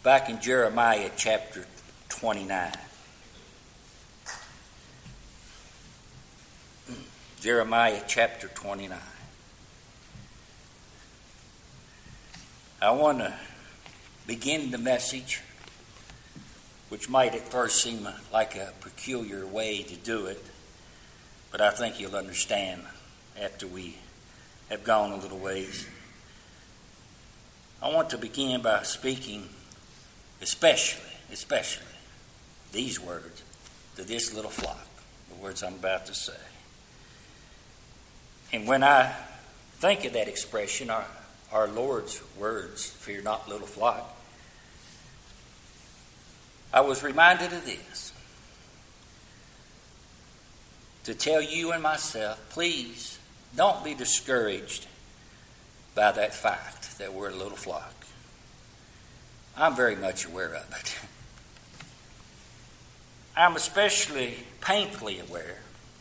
back in Jeremiah chapter 29. Jeremiah chapter 29. I want to begin the message, which might at first seem like a peculiar way to do it, but I think you'll understand after we have gone a little ways. I want to begin by speaking especially these words to this little flock, the words I'm about to say. And when I think of that expression, our Lord's words, fear not, little flock, I was reminded of this. To tell you and myself, please don't be discouraged by that fact that we're a little flock. I'm very much aware of it. I'm especially painfully aware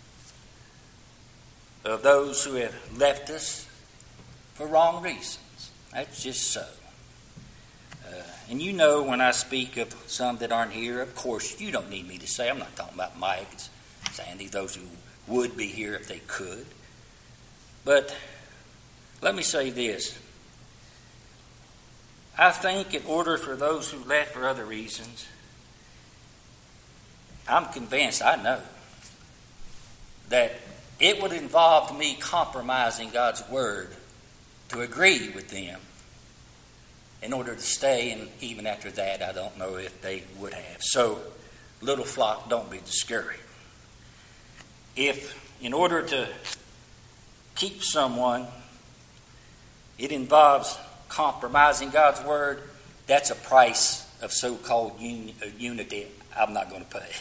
of those who have left us for wrong reasons. That's just so. And you know when I speak of some that aren't here, of course, you don't need me to say, I'm not talking about Mike and Sandy, those who would be here if they could. But let me say this. I think in order for those who left for other reasons, I'm convinced, I know, that it would involve me compromising God's word to agree with them in order to stay, and even after that, I don't know if they would have. So, little flock, don't be discouraged. If, in order to keep someone, it involves compromising God's word, that's a price of so-called unity I'm not going to pay.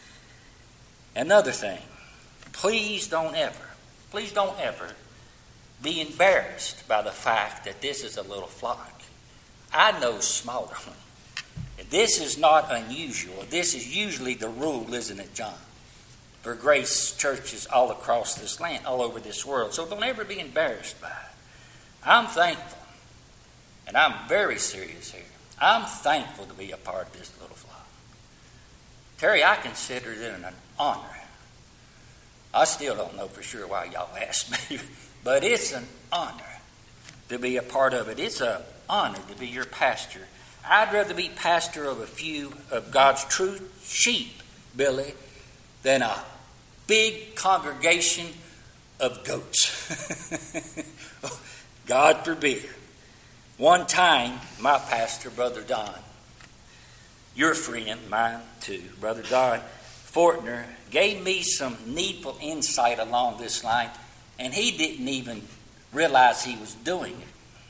Another thing, please don't ever be embarrassed by the fact that this is a little flock. I know smaller ones. This is not unusual. This is usually the rule, isn't it, John? For Grace churches all across this land, all over this world. So don't ever be embarrassed by it. I'm thankful, and I'm very serious here. I'm thankful to be a part of this little flock. Terry, I consider it an honor. I still don't know for sure why y'all asked me, but it's an honor to be a part of it. It's an honor to be your pastor. I'd rather be pastor of a few of God's true sheep, Billy, than a big congregation of goats. God forbid. One time, my pastor, Brother Don, your friend, mine too, Brother Don Fortner, gave me some needful insight along this line, and he didn't even realize he was doing it.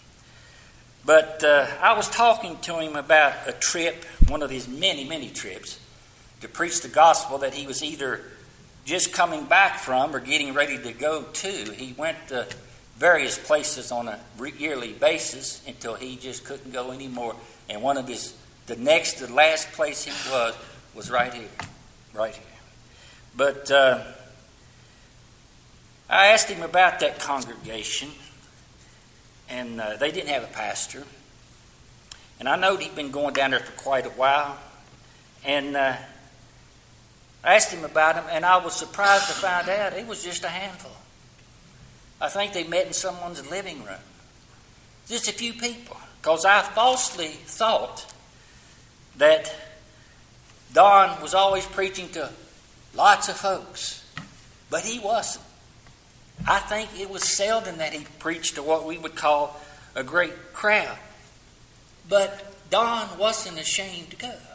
But I was talking to him about a trip, one of his many trips, to preach the gospel that he was either just coming back from or getting ready to go to. He went to various places on a yearly basis until he just couldn't go anymore. And one of the last place he was right here. But I asked him about that congregation, and they didn't have a pastor. And I know he'd been going down there for quite a while. And I asked him about him, and I was surprised to find out it was just a handful. I think they met in someone's living room. Just a few people. Because I falsely thought that Don was always preaching to lots of folks. But he wasn't. I think it was seldom that he preached to what we would call a great crowd. But Don wasn't ashamed to go.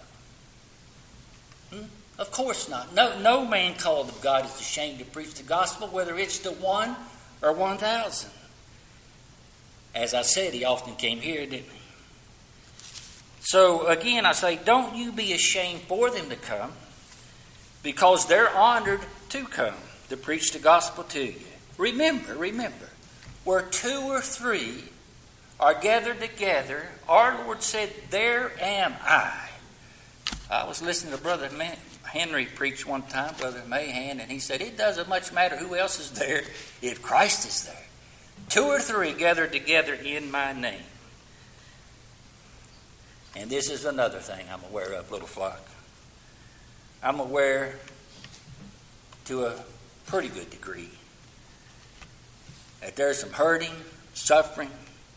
Of course not. No man called of God is ashamed to preach the gospel, whether it's to 1 or 1,000. As I said, he often came here, didn't he? So again, I say, don't you be ashamed for them to come, because they're honored to come to preach the gospel to you. Remember, where 2 or 3 are gathered together, our Lord said, there am I. I was listening to Brother Henry preach one time, Brother Mahan, and he said, it doesn't much matter who else is there if Christ is there. 2 or 3 gathered together in my name. And this is another thing I'm aware of, little flock. I'm aware to a pretty good degree that there's some hurting, suffering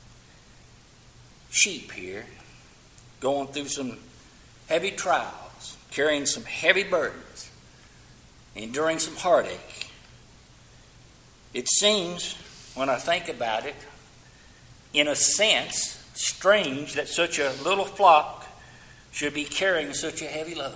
sheep here going through some heavy trials, carrying some heavy burdens, enduring some heartache. It seems, when I think about it, in a sense, strange that such a little flock should be carrying such a heavy load.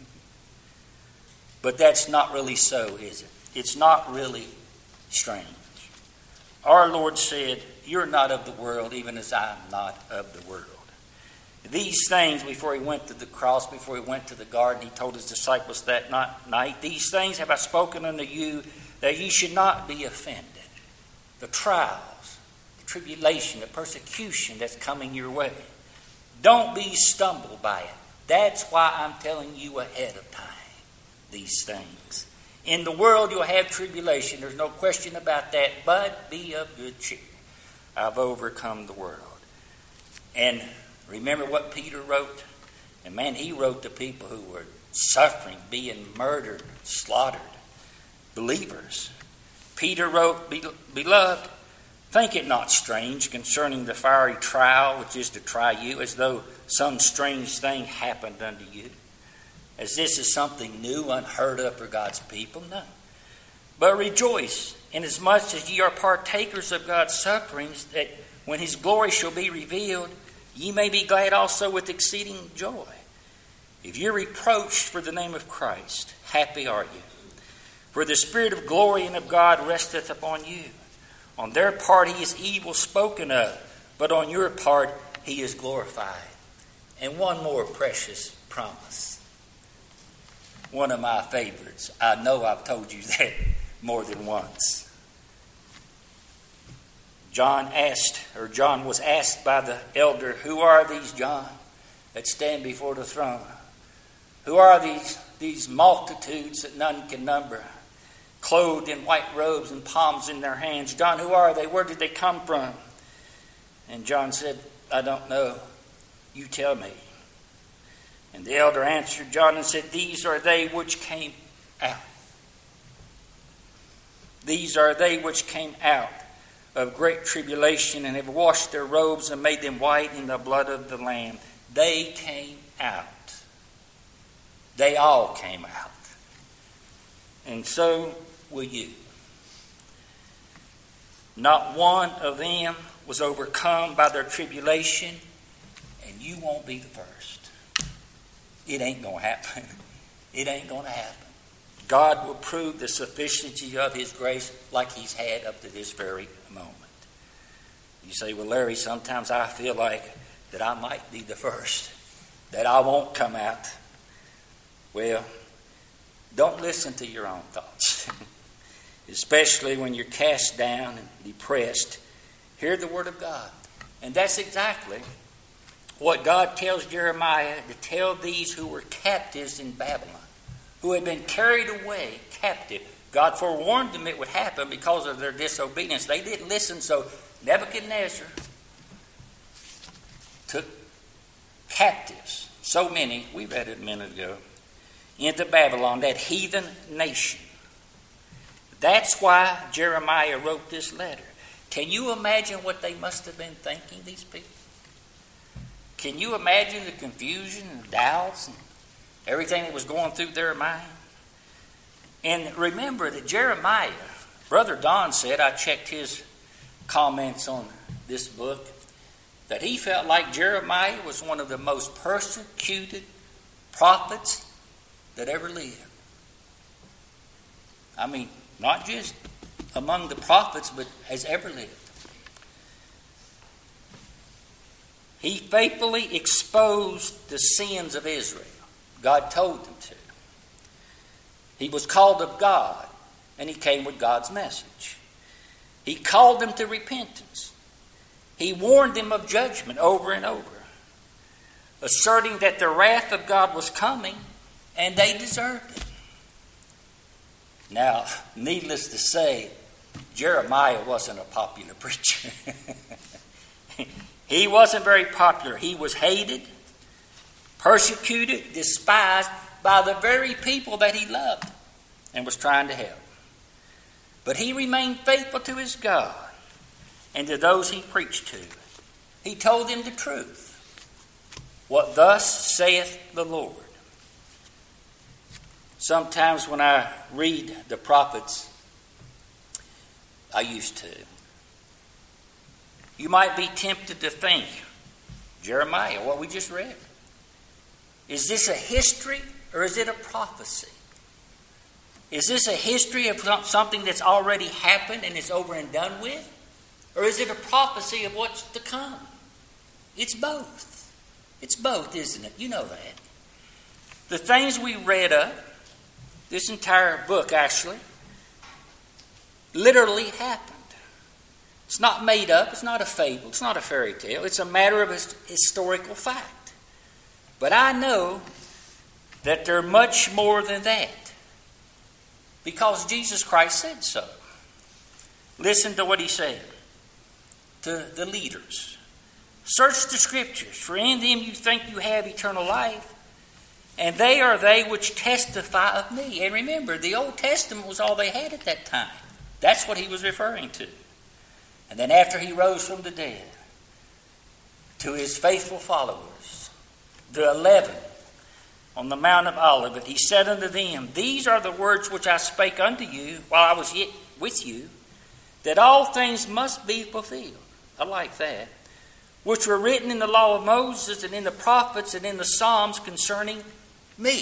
But that's not really so, is it? It's not really strange. Our Lord said, "You're not of the world, even as I am not of the world." These things, before he went to the cross, before he went to the garden, he told his disciples that night, "These things have I spoken unto you, that ye should not be offended." The trials, the tribulation, the persecution that's coming your way. Don't be stumbled by it. That's why I'm telling you ahead of time these things. In the world you'll have tribulation. There's no question about that. But be of good cheer. I've overcome the world. And remember what Peter wrote? And man, he wrote to people who were suffering, being murdered, slaughtered. Believers. Peter wrote, "Beloved, think it not strange concerning the fiery trial which is to try you, as though some strange thing happened unto you." As this is something new, unheard of for God's people? No. But rejoice, inasmuch as ye are partakers of God's sufferings, that when his glory shall be revealed, ye may be glad also with exceeding joy. If you're reproached for the name of Christ, happy are you. For the Spirit of glory and of God resteth upon you. On their part he is evil spoken of, but on your part he is glorified. And one more precious promise. One of my favorites. I know I've told you that more than once. John was asked by the elder, "Who are these, John, that stand before the throne? Who are these multitudes that none can number, clothed in white robes and palms in their hands? John, who are they? Where did they come from?" And John said, "I don't know. You tell me." And the elder answered John and said, "These are they which came out. These are they which came out of great tribulation and have washed their robes and made them white in the blood of the Lamb." They came out. They all came out. And so will you. Not one of them was overcome by their tribulation, and you won't be the first. It ain't going to happen. It ain't going to happen. God will prove the sufficiency of his grace like he's had up to this very moment. You say, "Well, Larry, sometimes I feel like that I might be the first, that I won't come out." Well, don't listen to your own thoughts. Especially when you're cast down and depressed. Hear the word of God. And that's exactly what God tells Jeremiah to tell these who were captives in Babylon, who had been carried away captive. God forewarned them it would happen because of their disobedience. They didn't listen, so Nebuchadnezzar took captives, so many, we read it a minute ago, into Babylon, that heathen nation. That's why Jeremiah wrote this letter. Can you imagine what they must have been thinking, these people? Can you imagine the confusion and doubts and everything that was going through their mind? And remember that Jeremiah, Brother Don said, I checked his comments on this book, that he felt like Jeremiah was one of the most persecuted prophets that ever lived. I mean, not just among the prophets, but has ever lived. He faithfully exposed the sins of Israel. God told him to. He was called of God, and he came with God's message. He called them to repentance. He warned them of judgment over and over, asserting that the wrath of God was coming, and they deserved it. Now, needless to say, Jeremiah wasn't a popular preacher. He wasn't very popular. He was hated. persecuted, despised by the very people that he loved and was trying to help. But he remained faithful to his God and to those he preached to. He told them the truth. What thus saith the Lord. Sometimes when I read the prophets, I used to, you might be tempted to think, Jeremiah, what we just read, is this a history or is it a prophecy? Is this a history of something that's already happened and is over and done with? Or is it a prophecy of what's to come? It's both. It's both, isn't it? You know that. The things we read of, this entire book actually, literally happened. It's not made up. It's not a fable. It's not a fairy tale. It's a matter of historical fact. But I know that they're much more than that because Jesus Christ said so. Listen to what he said to the leaders. Search the Scriptures, for in them you think you have eternal life, and they are they which testify of me. And remember, the Old Testament was all they had at that time. That's what he was referring to. And then after he rose from the dead, to his faithful followers, the 11, on the Mount of Olivet, he said unto them, These are the words which I spake unto you while I was yet with you, that all things must be fulfilled. I like that. Which were written in the law of Moses and in the prophets and in the Psalms concerning me.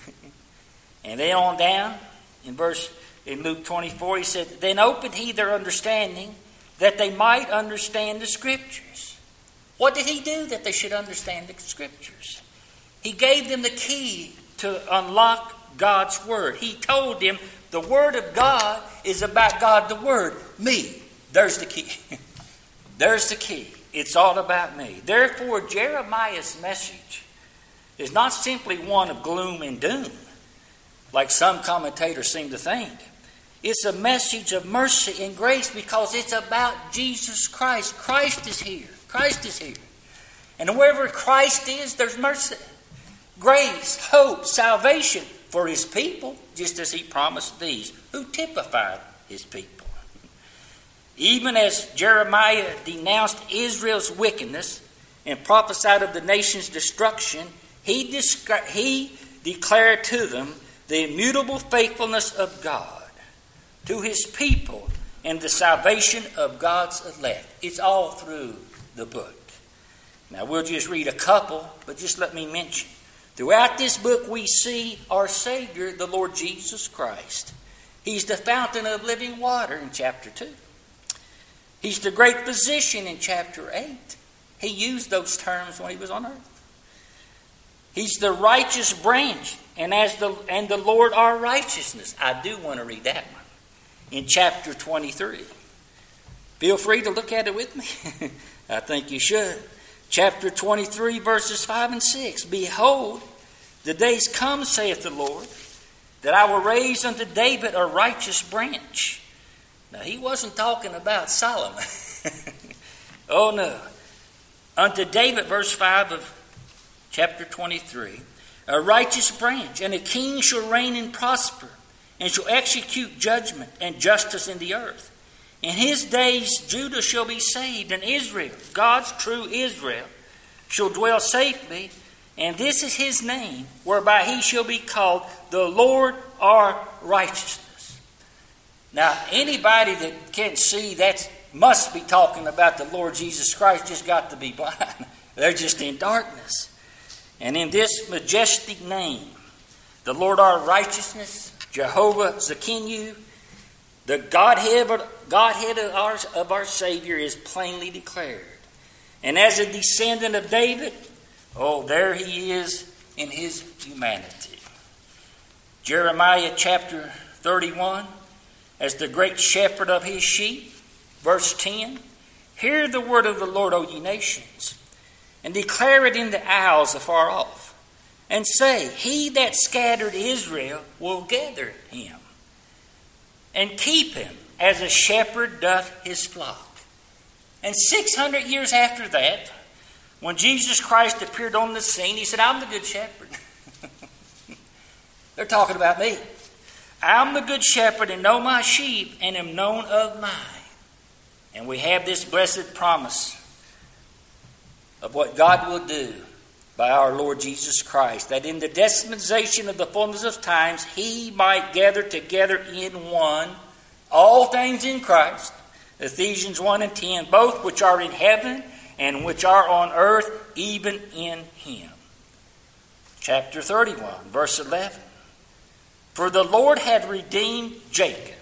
And then on down in Luke 24, he said, Then opened he their understanding that they might understand the Scriptures. What did he do that they should understand the Scriptures? He gave them the key to unlock God's Word. He told them the Word of God is about God the Word. Me. There's the key. There's the key. It's all about me. Therefore, Jeremiah's message is not simply one of gloom and doom, like some commentators seem to think. It's a message of mercy and grace because it's about Jesus Christ. Christ is here. Christ is here. And wherever Christ is, there's mercy, grace, hope, salvation for his people, just as he promised these, who typified his people. Even as Jeremiah denounced Israel's wickedness and prophesied of the nation's destruction, he declared to them the immutable faithfulness of God to his people and the salvation of God's elect. It's all through the book. Now we'll just read a couple, but just let me mention. Throughout this book we see our Savior, the Lord Jesus Christ. He's the fountain of living water in chapter 2. He's the great physician in chapter 8. He used those terms when he was on earth. He's the righteous branch, and the Lord our righteousness. I do want to read that one in chapter 23. Feel free to look at it with me. I think you should. Chapter 23, verses 5 and 6. Behold, the days come, saith the Lord, that I will raise unto David a righteous branch. Now, he wasn't talking about Solomon. Oh, no. Unto David, verse 5 of chapter 23, a righteous branch, and a king shall reign and prosper, and shall execute judgment and justice in the earth. In his days Judah shall be saved, and Israel, God's true Israel, shall dwell safely, and this is his name, whereby he shall be called the Lord our righteousness. Now, anybody that can't see that must be talking about the Lord Jesus Christ, just got to be blind. They're just in darkness. And in this majestic name, the Lord our righteousness, Jehovah Zekinu, the Godhead of our Savior is plainly declared. And as a descendant of David, there he is in his humanity. Jeremiah chapter 31, as the great shepherd of his sheep, verse 10, Hear the word of the Lord, O ye nations, and declare it in the isles afar off, and say, He that scattered Israel will gather him, and keep him as a shepherd doth his flock. And 600 years after that, When Jesus Christ appeared on the scene, he said, I'm the good shepherd. They're talking about me. I'm the good shepherd and know my sheep and am known of mine. And we have this blessed promise of what God will do by our Lord Jesus Christ, that in the dispensation of the fullness of times, he might gather together in one all things in Christ, Ephesians 1:10, both which are in heaven and which are on earth, even in him. Chapter 31, verse 11. For the Lord had redeemed Jacob.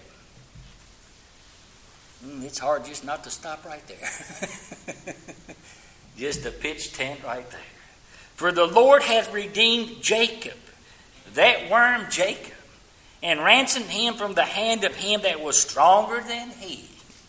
It's hard just not to stop right there. Just a pitch tent right there. For the Lord hath redeemed Jacob, that worm Jacob, and ransomed him from the hand of him that was stronger than he.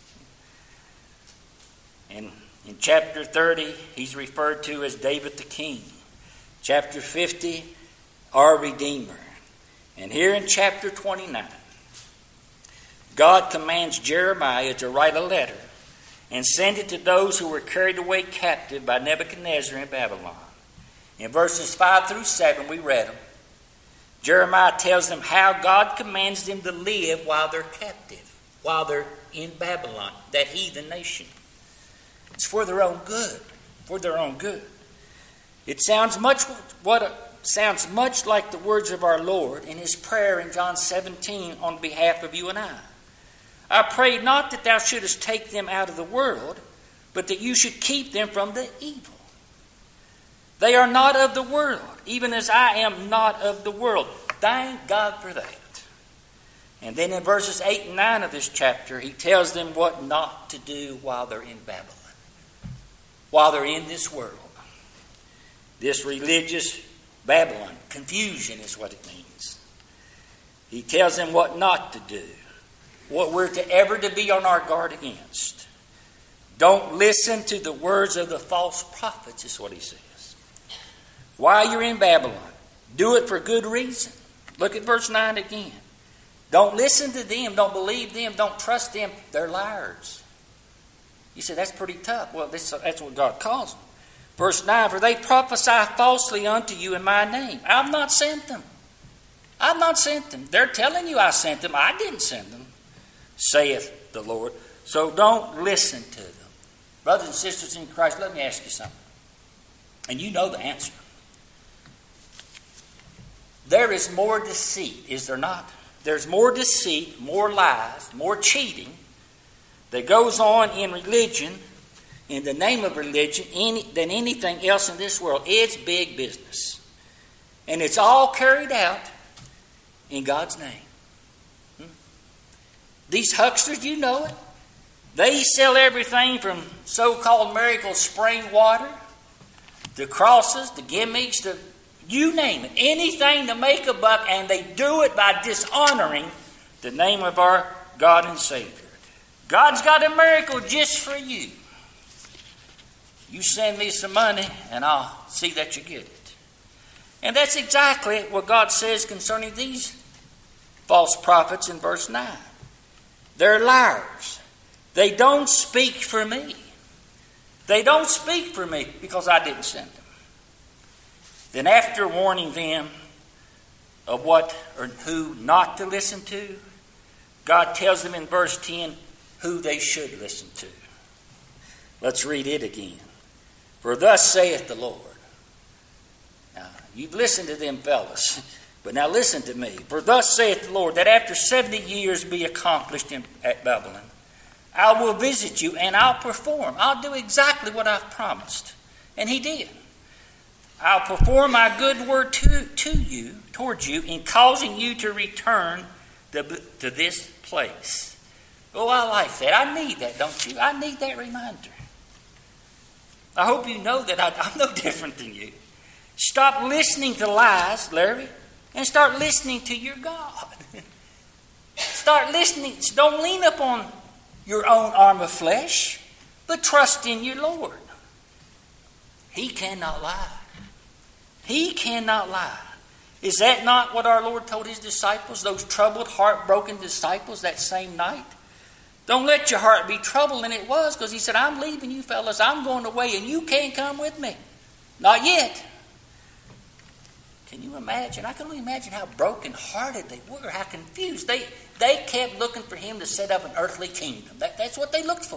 And in chapter 30, he's referred to as David the king. Chapter 50, our Redeemer. And here in chapter 29, God commands Jeremiah to write a letter and send it to those who were carried away captive by Nebuchadnezzar in Babylon. In verses 5 through 7, we read them. Jeremiah tells them how God commands them to live while they're captive, while they're in Babylon, that heathen nation. It's for their own good, for their own good. It sounds much like the words of our Lord in his prayer in John 17 on behalf of you and I. I pray not that thou shouldest take them out of the world, but that you should keep them from the evil. They are not of the world, even as I am not of the world. Thank God for that. And then in verses 8 and 9 of this chapter, he tells them what not to do while they're in Babylon, while they're in this world. This religious Babylon, confusion is what it means. He tells them what not to do, what we're ever to be on our guard against. Don't listen to the words of the false prophets, is what he says. While you're in Babylon, do it for good reason. Look at verse 9 again. Don't listen to them. Don't believe them. Don't trust them. They're liars. You say, that's pretty tough. Well, that's what God calls them. Verse 9, for they prophesy falsely unto you in my name. I've not sent them. I've not sent them. They're telling you I sent them. I didn't send them, saith the Lord. So don't listen to them. Brothers and sisters in Christ, let me ask you something. And you know the answer. There is more deceit, is there not? There's more deceit, more lies, more cheating that goes on in religion, in the name of religion, than anything else in this world. It's big business. And it's all carried out in God's name. These hucksters, you know it. They sell everything from so-called miracle spring water, to crosses, to gimmicks, to you name it. Anything to make a buck, and they do it by dishonoring the name of our God and Savior. God's got a miracle just for you. You send me some money, and I'll see that you get it. And that's exactly what God says concerning these false prophets in verse 9. They're liars. They don't speak for me. They don't speak for me because I didn't send them. Then after warning them of what or who not to listen to, God tells them in verse 10 who they should listen to. Let's read it again. For thus saith the Lord. Now, you've listened to them fellas, but now listen to me. For thus saith the Lord, that after 70 years be accomplished at Babylon, I will visit you and I'll perform. I'll do exactly what I've promised. And he did. I'll perform my good word towards you in causing you to return to this place. Oh, I like that. I need that, don't you? I need that reminder. I hope you know that I'm no different than you. Stop listening to lies, Larry, and start listening to your God. Start listening. Don't lean up on your own arm of flesh, but trust in your Lord. He cannot lie. He cannot lie. Is that not what our Lord told his disciples, those troubled, heartbroken disciples that same night? Don't let your heart be troubled. And it was, because he said, I'm leaving you fellas. I'm going away and you can't come with me. Not yet. Can you imagine? I can only imagine how broken-hearted they were, how confused. They kept looking for him to set up an earthly kingdom. That's what they looked for.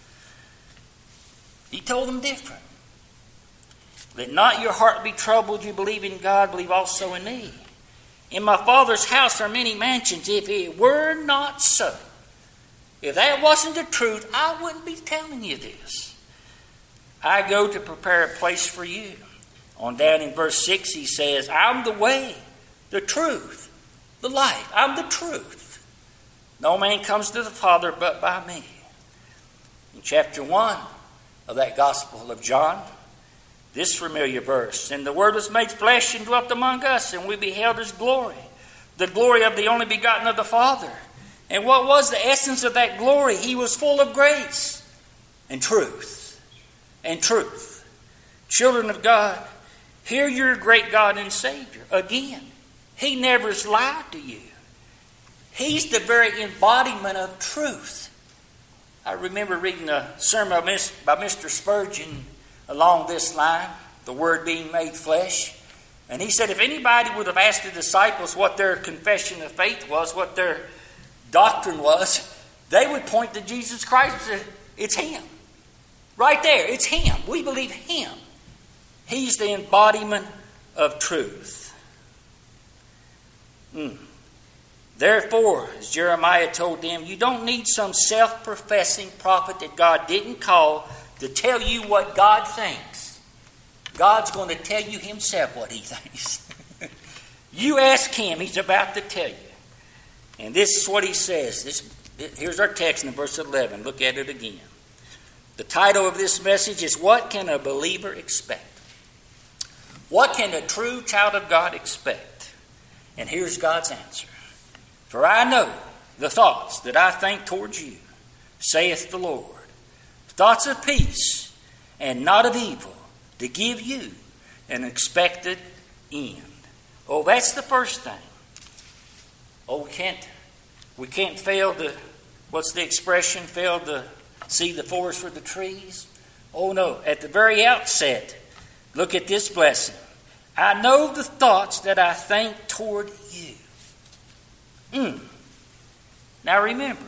He told them different. Let not your heart be troubled. You believe in God, believe also in me. In my Father's house are many mansions. If it were not so, if that wasn't the truth, I wouldn't be telling you this. I go to prepare a place for you. On down in verse 6, he says, I'm the way, the truth, the life. I'm the truth. No man comes to the Father but by me. In chapter 1 of that Gospel of John, this familiar verse, and the Word was made flesh and dwelt among us, and we beheld his glory, the glory of the only begotten of the Father. And what was the essence of that glory? He was full of grace and truth. And truth. Children of God, hear your great God and Savior. Again, he never has lied to you. He's the very embodiment of truth. I remember reading a sermon by Mr. Spurgeon along this line, the Word being made flesh. And he said if anybody would have asked the disciples what their confession of faith was, what their doctrine was, they would point to Jesus Christ and say, it's him. Right there, it's him. We believe him. He's the embodiment of truth. Therefore, as Jeremiah told them, you don't need some self-professing prophet that God didn't call to tell you what God thinks. God's going to tell you himself what he thinks. You ask him, he's about to tell you. And this is what he says. Here's our text in verse 11. Look at it again. The title of this message is, What Can a Believer Expect? What can a true child of God expect? And here's God's answer. For I know the thoughts that I think towards you, saith the Lord. Thoughts of peace and not of evil, to give you an expected end. Oh, that's the first thing. Oh, we can't fail to, what's the expression, fail to see the forest for the trees? Oh no, at the very outset, look at this blessing. I know the thoughts that I think toward you. Now remember,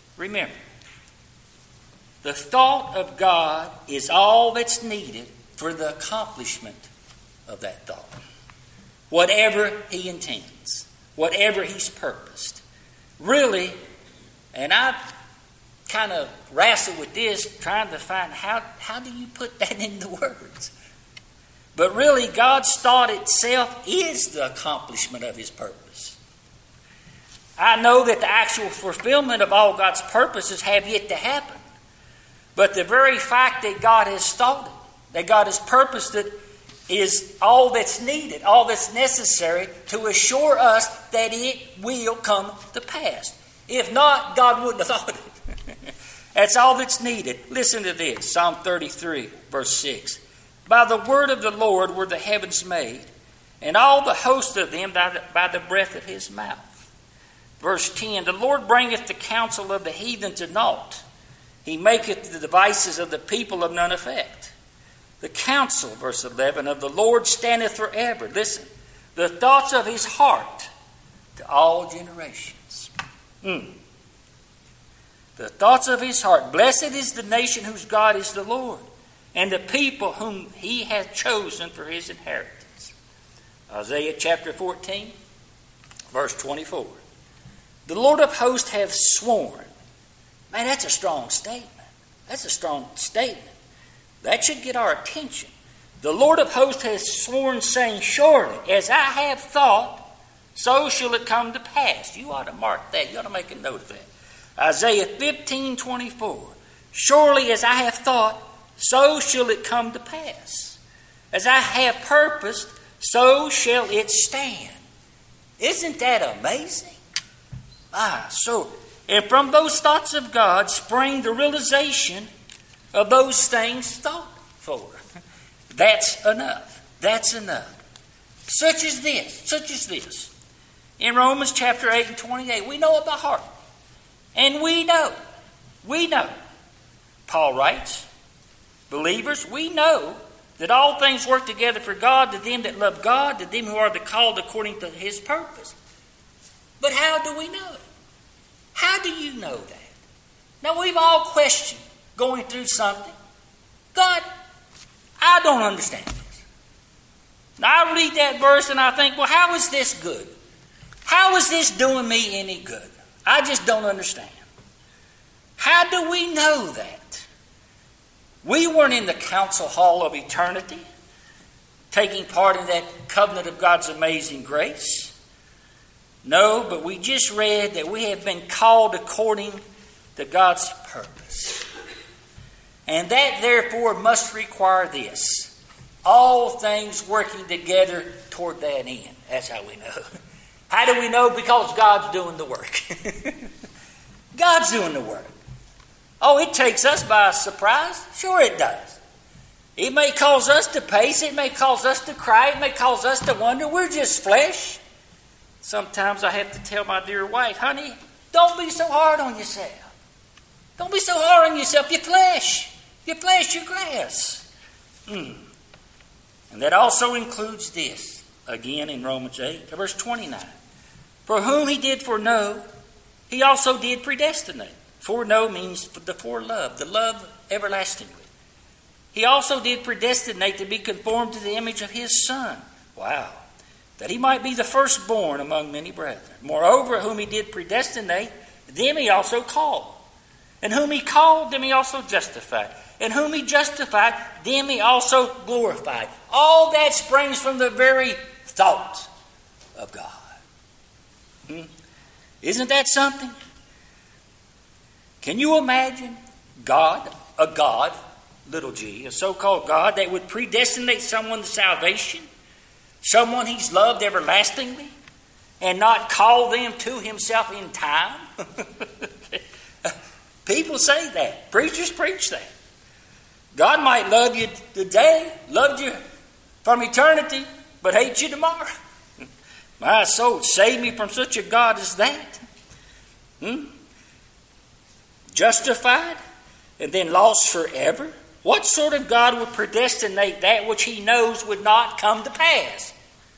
the thought of God is all that's needed for the accomplishment of that thought. Whatever he intends, whatever he's purposed. Really, and I kind of wrestle with this, trying to find how do you put that into words? But really, God's thought itself is the accomplishment of his purpose. I know that the actual fulfillment of all God's purposes have yet to happen. But the very fact that God has thought it, that God has purposed it, is all that's needed, all that's necessary to assure us that it will come to pass. If not, God wouldn't have thought it. That's all that's needed. Listen to this, Psalm 33, verse 6. By the word of the Lord were the heavens made, and all the host of them by the breath of his mouth. Verse 10, the Lord bringeth the counsel of the heathen to naught. He maketh the devices of the people of none effect. The counsel, verse 11, of the Lord standeth forever. Listen, the thoughts of his heart to all generations. The thoughts of his heart. Blessed is the nation whose God is the Lord, and the people whom he hath chosen for his inheritance. Isaiah chapter 14, verse 24. The Lord of hosts hath sworn. Man, that's a strong statement. That's a strong statement. That should get our attention. The Lord of hosts hath sworn, saying, surely, as I have thought, so shall it come to pass. You ought to mark that. You ought to make a note of that. Isaiah 15:24. Surely as I have thought, so shall it come to pass. As I have purposed, so shall it stand. Isn't that amazing? And from those thoughts of God spring the realization of those things thought for. That's enough. That's enough. Such as this. In Romans chapter 8 and 28, we know it by heart. And we know We know, Paul writes, believers, we know that all things work together for God, to them that love God, to them who are the called according to his purpose. But how do we know it? How do you know that? Now, we've all questioned going through something. God, I don't understand this. Now, I read that verse and I think, well, how is this good? How is this doing me any good? I just don't understand. How do we know that? We weren't in the council hall of eternity, taking part in that covenant of God's amazing grace. No, but we just read that we have been called according to God's purpose. And that, therefore, must require this: all things working together toward that end. That's how we know. How do we know? Because God's doing the work. God's doing the work. Oh, it takes us by surprise? Sure it does. It may cause us to pace. It may cause us to cry. It may cause us to wonder. We're just flesh. Sometimes I have to tell my dear wife, honey, don't be so hard on yourself. Don't be so hard on yourself. You're flesh. You're flesh, you're grass. And that also includes this, again in Romans 8, verse 29. For whom he did foreknow, he also did predestinate. Foreknow means the forelove, the love everlastingly. He also did predestinate to be conformed to the image of his Son. Wow. That he might be the firstborn among many brethren. Moreover, whom he did predestinate, them he also called. And whom he called, them he also justified. And whom he justified, them he also glorified. All that springs from the very thought of God. Isn't that something? Can you imagine God, a God, little g, a so-called God that would predestinate someone to salvation, someone he's loved everlastingly, and not call them to himself in time? People say that. Preachers preach that. God might love you today, loved you from eternity, but hate you tomorrow. My soul, save me from such a God as that. Justified and then lost forever? What sort of God would predestinate that which he knows would not come to pass?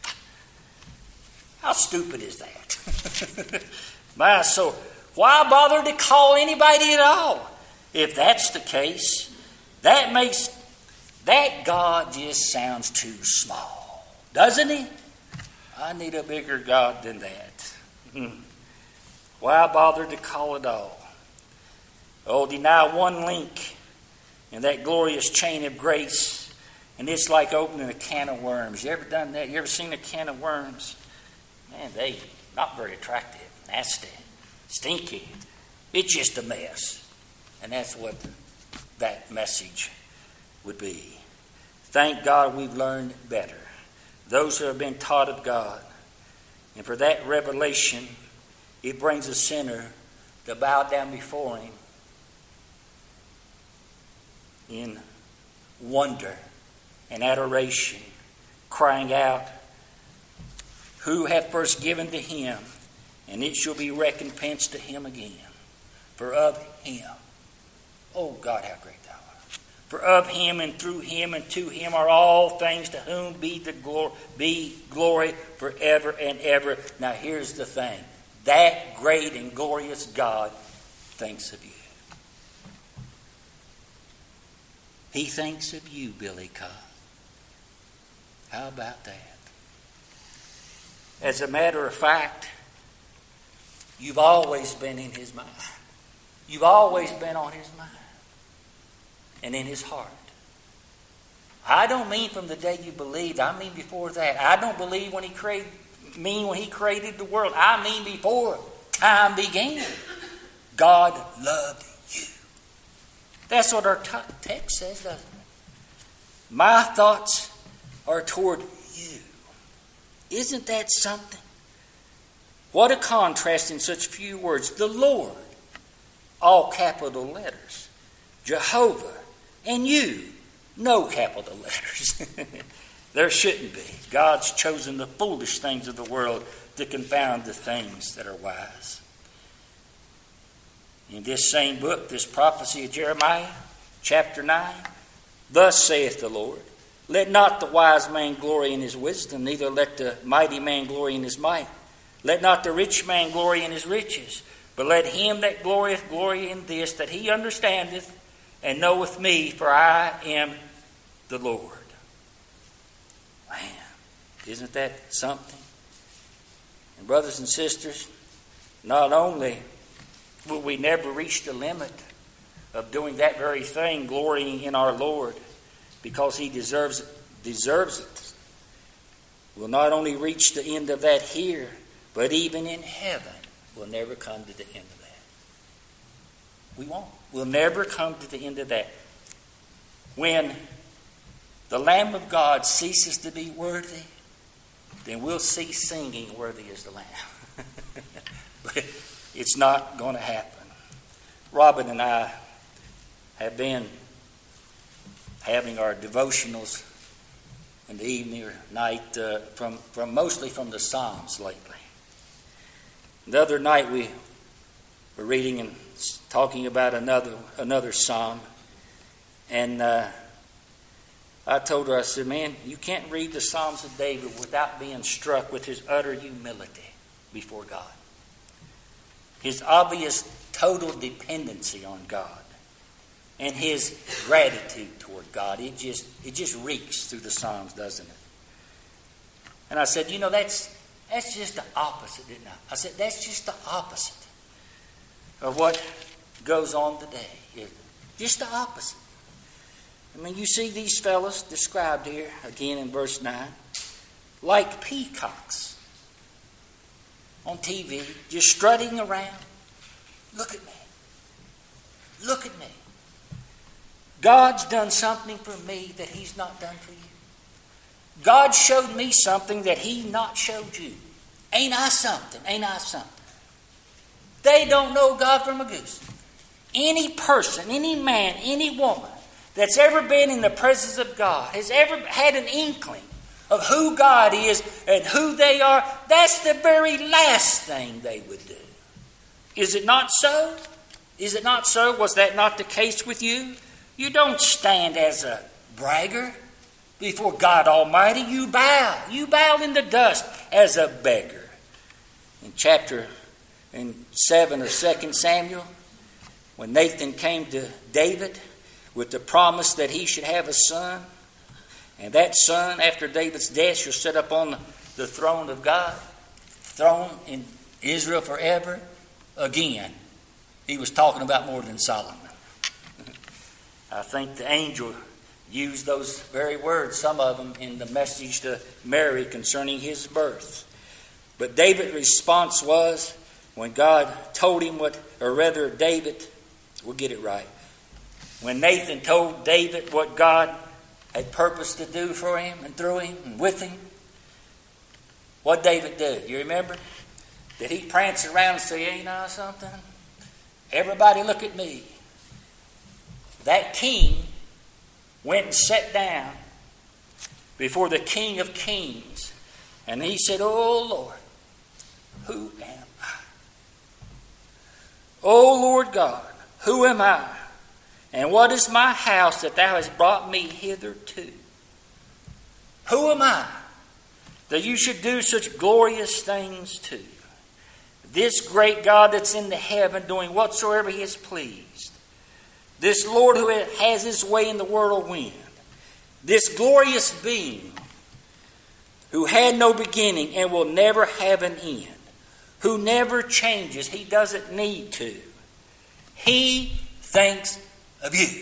How stupid is that? My soul, why bother to call anybody at all? If that's the case, that makes that God just sounds too small, doesn't he? I need a bigger God than that. Why bother to call at all? Oh, deny one link in that glorious chain of grace, and it's like opening a can of worms. You ever done that? You ever seen a can of worms? Man, they not very attractive, nasty, stinky. It's just a mess. And that's what that message would be. Thank God we've learned better. Those who have been taught of God. And for that revelation, it brings a sinner to bow down before him in wonder and adoration, crying out, who hath first given to him, and it shall be recompensed to him again. For of him, oh God, how great thou art. For of him and through him and to him are all things, to whom be glory forever and ever. Now here's the thing. That great and glorious God thinks of you. He thinks of you, Billy Cobb. How about that? As a matter of fact, you've always been in his mind. You've always been on his mind and in his heart. I don't mean from the day you believed. I mean before that. I don't believe when he created the world. I mean before time began. God loved you. That's what our text says, doesn't it? My thoughts are toward you. Isn't that something? What a contrast in such few words. The Lord, all capital letters. Jehovah, and you, no capital letters. There shouldn't be. God's chosen the foolish things of the world to confound the things that are wise. In this same book, this prophecy of Jeremiah, chapter 9, thus saith the Lord, let not the wise man glory in his wisdom, neither let the mighty man glory in his might. Let not the rich man glory in his riches, but let him that glorieth glory in this, that he understandeth and knoweth me, for I am the Lord. Man, isn't that something? And brothers and sisters, not only will we never reach the limit of doing that very thing, glorying in our Lord, because he deserves it. We'll not only reach the end of that here, but even in heaven, we'll never come to the end of that. We won't. We'll never come to the end of that. When the Lamb of God ceases to be worthy, then we'll cease singing, worthy is the Lamb. But it's not going to happen. Robin and I have been having our devotionals in the evening or night mostly from the Psalms lately. The other night we were reading and talking about another Psalm, and I told her, I said, man, you can't read the Psalms of David without being struck with his utter humility before God. His obvious total dependency on God. And his gratitude toward God. It just reeks through the Psalms, doesn't it? And I said, that's just the opposite, didn't I? I said, that's just the opposite of what goes on today. Isn't it? Just the opposite. I mean, you see these fellows described here, again in verse 9, like peacocks on TV, just strutting around. Look at me. Look at me. God's done something for me that he's not done for you. God showed me something that he not showed you. Ain't I something? Ain't I something? They don't know God from a goose. Any person, any man, any woman that's ever been in the presence of God, has ever had an inkling of who God is and who they are, that's the very last thing they would do. Is it not so? Is it not so? Was that not the case with you? You don't stand as a bragger before God Almighty. You bow. You bow in the dust as a beggar. In 7 or 2 Samuel, when Nathan came to David with the promise that he should have a son, and that son, after David's death, shall sit up on the throne of God, throne in Israel forever. Again, he was talking about more than Solomon. I think the angel used those very words, some of them, in the message to Mary concerning his birth. But David's response was, when God told him David, we'll get it right. When Nathan told David what God had purposed to do for him and through him and with him, what David do? You remember? Did he prance around and say, ain't I something? Everybody look at me. That king went and sat down before the King of Kings. And he said, oh Lord, who am I? Oh Lord God, who am I? And what is my house that thou hast brought me hitherto? Who am I that you should do such glorious things to? This great God that's in the heaven doing whatsoever he is pleased. This Lord who has his way in the whirlwind. This glorious being who had no beginning and will never have an end. Who never changes. He doesn't need to. He thinks of you.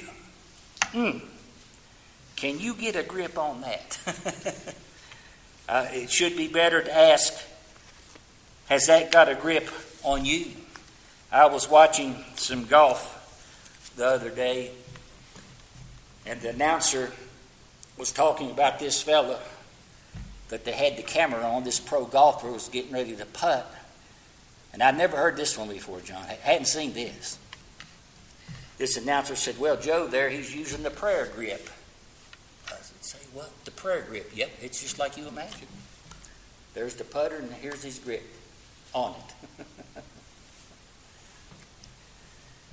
Can you get a grip on that? It should be better to ask, has that got a grip on you? I was watching some golf the other day, and the announcer was talking about this fella that they had the camera on. This pro golfer was getting ready to putt. And I'd never heard this one before, John. I hadn't seen this. This announcer said, well, Joe there, he's using the prayer grip. I said, say what? The prayer grip. Yep, it's just like you imagine. There's the putter, and here's his grip on it.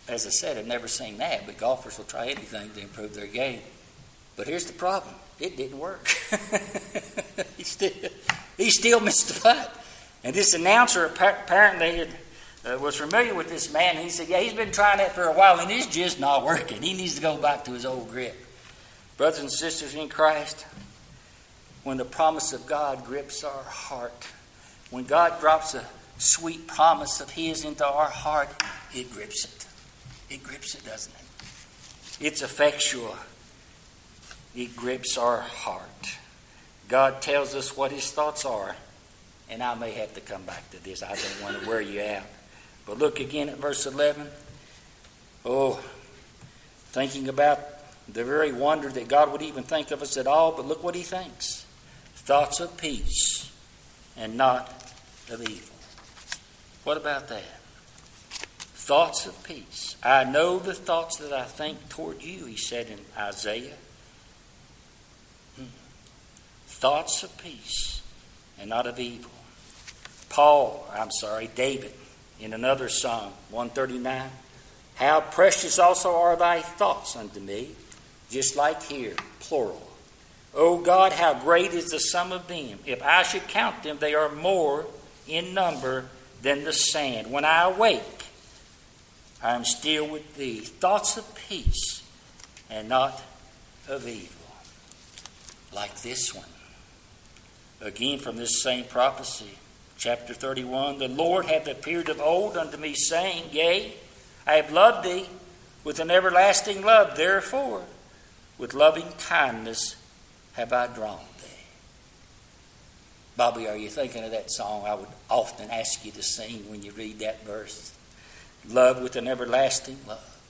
as I said, I've never seen that, but golfers will try anything to improve their game. But here's the problem. It didn't work. He still missed the putt. And this announcer apparently was familiar with this man. He said, yeah, he's been trying that for a while, and it's just not working. He needs to go back to his old grip. Brothers and sisters in Christ, when the promise of God grips our heart, when God drops a sweet promise of His into our heart, it grips it. It grips it, doesn't it? It's effectual. It grips our heart. God tells us what His thoughts are. And I may have to come back to this. I don't want to wear you out. But look again at verse 11. Oh, thinking about the very wonder that God would even think of us at all. But look what He thinks. Thoughts of peace and not of evil. What about that? Thoughts of peace. I know the thoughts that I think toward you, He said in Isaiah. Thoughts of peace and not of evil. David, in another Psalm, 139, how precious also are thy thoughts unto me, just like here, plural. O God, how great is the sum of them. If I should count them, they are more in number than the sand. When I awake, I am still with thee. Thoughts of peace and not of evil. Like this one. Again from this same prophecy. Chapter 31, the Lord hath appeared of old unto me, saying, yea, I have loved thee with an everlasting love. Therefore, with loving kindness have I drawn thee. Bobby, are you thinking of that song I would often ask you to sing when you read that verse? Love with an everlasting love.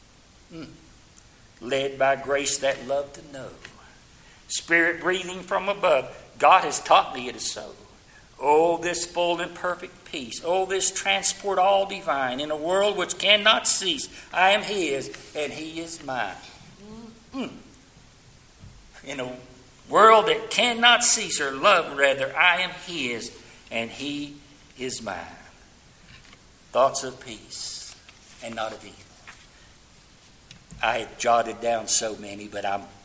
Led by grace that love to know. Spirit breathing from above. God has taught me it is so. Oh, this full and perfect peace. Oh, this transport all divine. In a world which cannot cease, I am His and He is mine. In a world that cannot cease, or love rather, I am His and He is mine. Thoughts of peace and not of evil. I had jotted down so many, but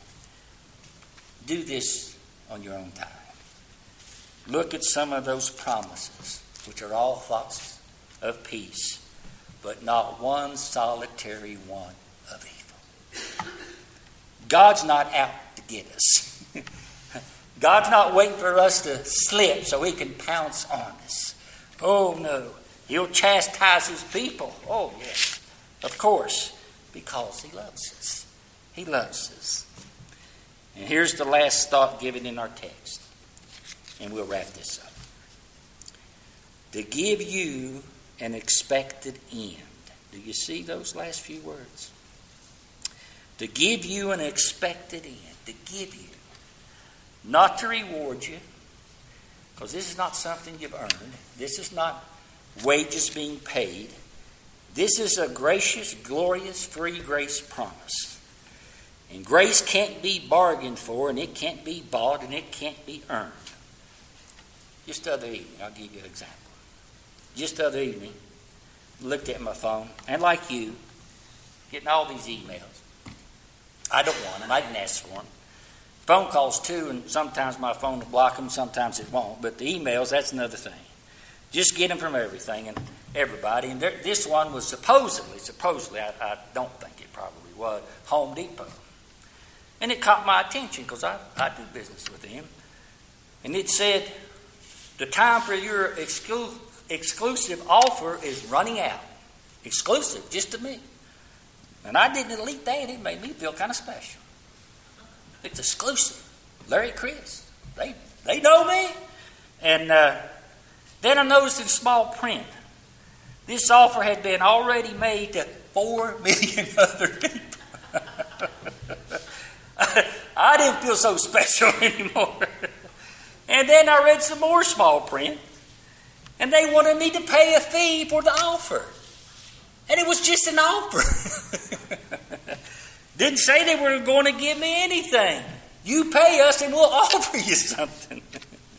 do this on your own time. Look at some of those promises, which are all thoughts of peace, but not one solitary one of evil. God's not out to get us. God's not waiting for us to slip so He can pounce on us. Oh, no. He'll chastise His people. Oh, yes. Of course, because He loves us. He loves us. And here's the last thought given in our text. And we'll wrap this up. To give you an expected end. Do you see those last few words? To give you an expected end. To give you. Not to reward you. Because this is not something you've earned. This is not wages being paid. This is a gracious, glorious, free grace promise. And grace can't be bargained for, and it can't be bought, and it can't be earned. Just the other evening, I'll give you an example. Just the other evening, looked at my phone, and like you, getting all these emails. I don't want them. I didn't ask for them. Phone calls too, and sometimes my phone will block them, sometimes it won't. But the emails, that's another thing. Just get them from everything and everybody. And this one was supposedly, I don't think it probably was, Home Depot. And it caught my attention because I do business with them. And it said, the time for your exclusive offer is running out. Exclusive, just to me. And I didn't delete that. It made me feel kind of special. It's exclusive. Larry Chris. They know me. And then I noticed in small print, this offer had been already made to 4 million other people. I didn't feel so special anymore. And then I read some more small print, and they wanted me to pay a fee for the offer. And it was just an offer. Didn't say they were going to give me anything. You pay us and we'll offer you something.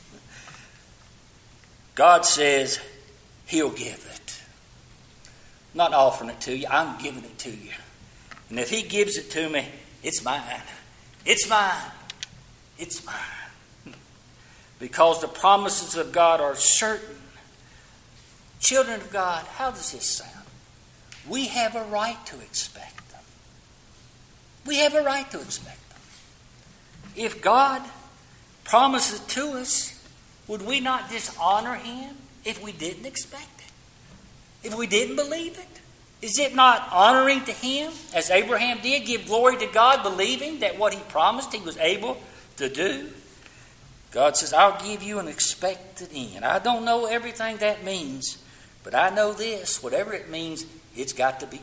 God says He'll give it. not offering it to you. I'm giving it to you. And if he gives it to me, it's mine. It's mine. It's mine. Because the promises of God are certain. Children of God, how does this sound? We have a right to expect them. We have a right to expect them. If God promises to us, would we not dishonor him if we didn't expect it? If we didn't believe it? Is it not honoring to him, as Abraham did, give glory to God, believing that what he promised he was able to do? God says, I'll give you an expected end. I don't know everything that means, but I know this. Whatever it means, it's got to be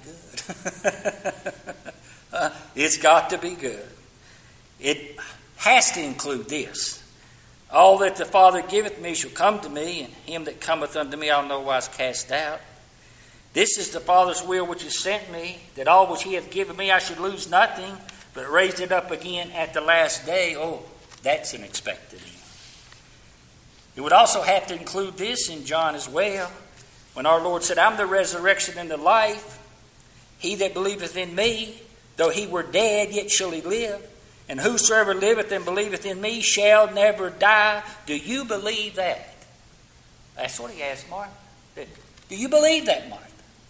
good. It's got to be good. It has to include this. All that the Father giveth me shall come to me, and him that cometh unto me I'll no wise cast out. This is the Father's will which has sent me, that all which he hath given me I should lose nothing, but raise it up again at the last day. Oh, that's an expected end. It would also have to include this in John as well, when our Lord said, I'm the resurrection and the life. He that believeth in me, though he were dead, yet shall he live. And whosoever liveth and believeth in me shall never die. Do you believe that? That's what he asked Martha. Do you believe that, Martha?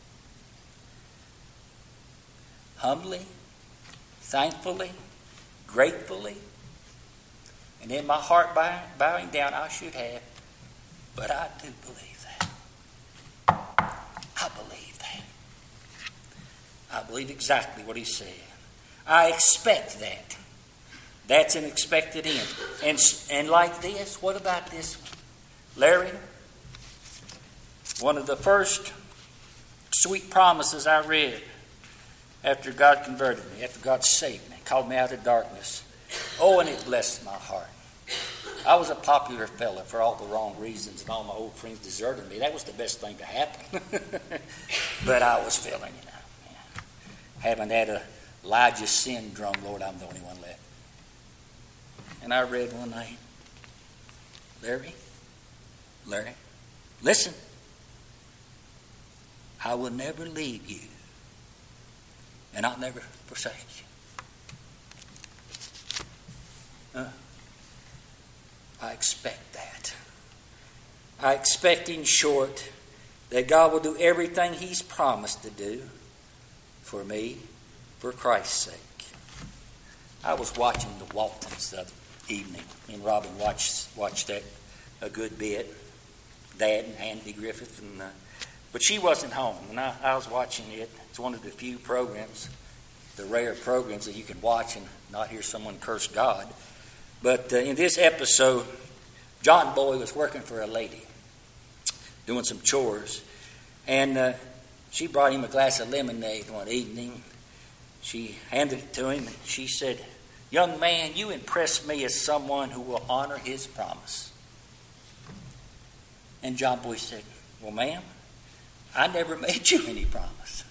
Humbly, thankfully, gratefully, and in my heart bowing down, I should have. But I do believe that. I believe that. I believe exactly what he said. I expect that. That's an expected end. And like this, what about this one? Larry, one of the first sweet promises I read after God converted me, after God saved me, called me out of darkness. Oh, and it blessed my heart. I was a popular fella for all the wrong reasons, and all my old friends deserted me. That was the best thing to happen. But I was feeling it out. Yeah. Having had Elijah syndrome, Lord, I'm the only one left. And I read one night, Larry, listen. I will never leave you, and I'll never forsake you. I expect that. I expect, in short, that God will do everything he's promised to do for me, for Christ's sake. I was watching the Waltons the other evening, and Robin watched that a good bit. Dad and Andy Griffith, but she wasn't home, and I was watching it. It's one of the few programs, the rare programs that you can watch and not hear someone curse God. But in this episode, John Boy was working for a lady, doing some chores, and she brought him a glass of lemonade one evening. She handed it to him, and she said, "Young man, you impress me as someone who will honor his promise." And John Boy said, "Well, ma'am, I never made you any promise."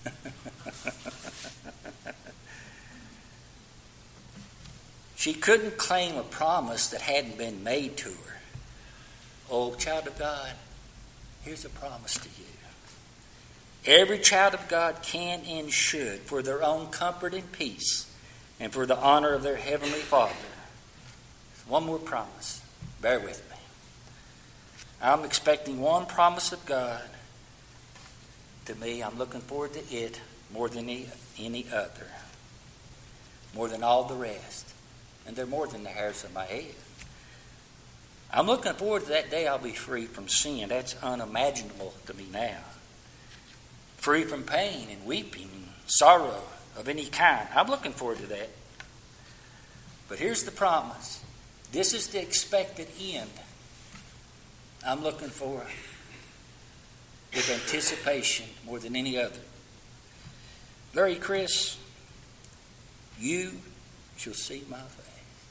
She couldn't claim a promise that hadn't been made to her. Oh, child of God, here's a promise to you. Every child of God can and should, for their own comfort and peace, and for the honor of their Heavenly Father. One more promise. Bear with me. I'm expecting one promise of God to me. I'm looking forward to it more than any other, more than all the rest. And they're more than the hairs of my head. I'm looking forward to that day I'll be free from sin. That's unimaginable to me now. Free from pain and weeping and sorrow of any kind. I'm looking forward to that. But here's the promise. This is the expected end I'm looking for with anticipation more than any other. Larry, Chris, you shall see my face.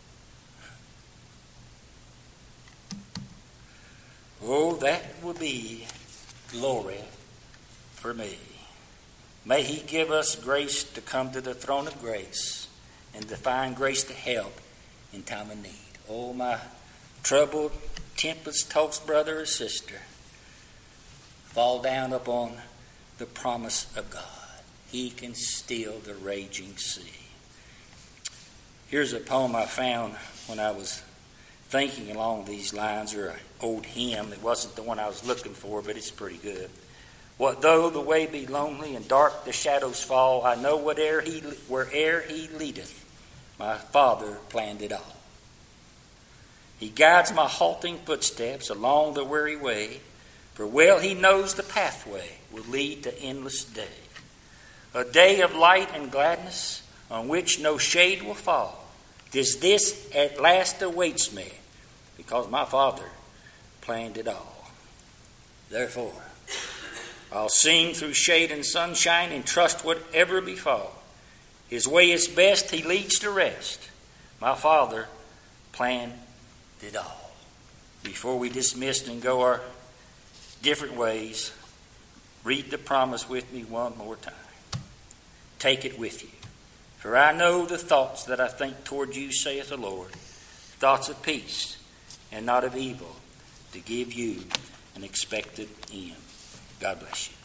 Oh, that will be glory for me. May he give us grace to come to the throne of grace and to find grace to help in time of need. Oh, my troubled, tempest-tossed brother or sister, fall down upon the promise of God. He can still the raging sea. Here's a poem I found when I was thinking along these lines, or an old hymn. It wasn't the one I was looking for, but it's pretty good. What though the way be lonely and dark the shadows fall, I know where'er he leadeth, my Father planned it all. He guides my halting footsteps along the weary way, for well he knows the pathway will lead to endless day. A day of light and gladness on which no shade will fall. 'Tis this at last awaits me, because my Father planned it all. Therefore, I'll sing through shade and sunshine and trust whatever befall. His way is best, he leads to rest. My Father planned it all. Before we dismiss and go our different ways, read the promise with me one more time. Take it with you. For I know the thoughts that I think toward you, saith the Lord, thoughts of peace and not of evil, to give you an expected end. God bless you.